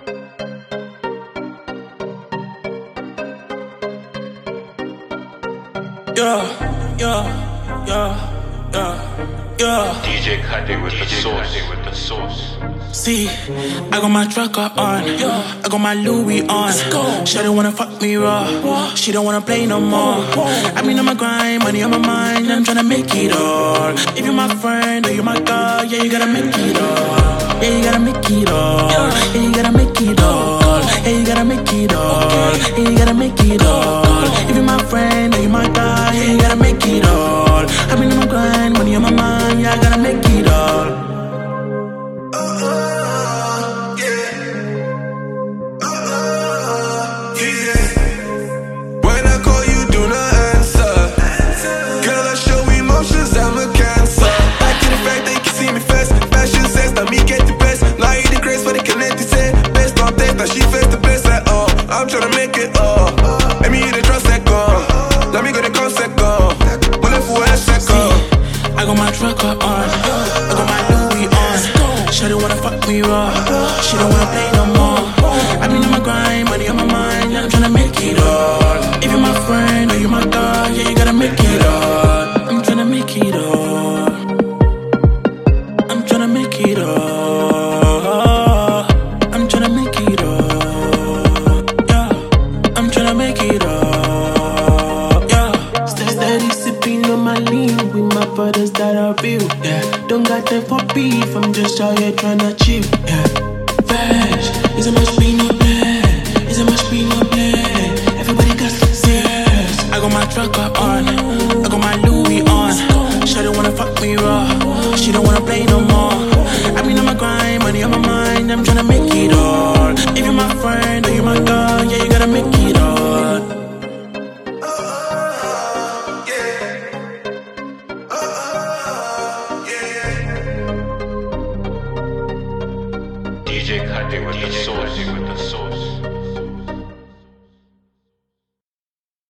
Yeah, yeah, yeah, yeah, yeah. DJ Khaled with the sauce. See, I got my trucker on, I got my Louis on. She don't wanna fuck me raw, she don't wanna play no more. I mean on my grind, money on my mind, I'm tryna make it all. If you're my friend or you're my girl, yeah you gotta make it all. Yeah you gotta make it all. Yeah you gotta make it all. Yeah you gotta make it all. Yeah you gotta make it all. If you're my friend or you're my guy, yeah you gotta make it all. I mean on my grind, money on my mind, yeah I gotta make it all. I'm tryna make it all. Let me hear the drum set go. Let me go the concept go. Bullet for a second. I got my trucker on, I got my Louis on. She don't wanna fuck me raw, she don't wanna play no more. I mean on my grind, money on my mind, yeah, I'm tryna make it all. If you're my friend or you're my dog, yeah you gotta make it all. I'm tryna make it all. I'm tryna make it all. I'm tryna make it all. Yeah, I'm tryna make it all. Yeah, steady sipping on my lean with my brothers that are real. Yeah, don't got them for beef, I'm just out here tryna chill. Yeah, fresh, is a must be no play, is a must be no play. Everybody got success. I got my trucker on, I got my Louis on. She don't wanna fuck me raw, she don't wanna play no more. I mean on my grind, money on my mind, I'm tryna make it all. If you're my friend or you're my girl, yeah you gotta make it all. DJ Khaled with the sauce.